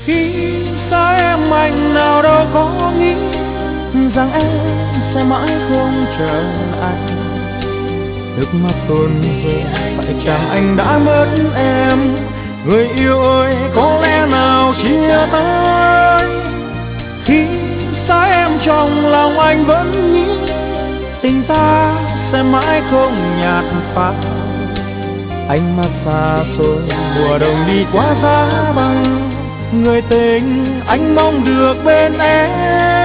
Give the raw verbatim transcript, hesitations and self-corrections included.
Khi xa em anh nào đâu có nghĩ rằng em sẽ mãi không chờ anh. Nước mắt tuôn rơi, phải chăng anh đã mất em? Người yêu ơi, có lẽ nào chia tay? Khi xa em trong lòng anh vẫn nghĩ tình ta sẽ mãi không nhạt phai. Ánh mắt xa xôi, mùa đông đi qua giá băng. Người tình anh mong được bên em.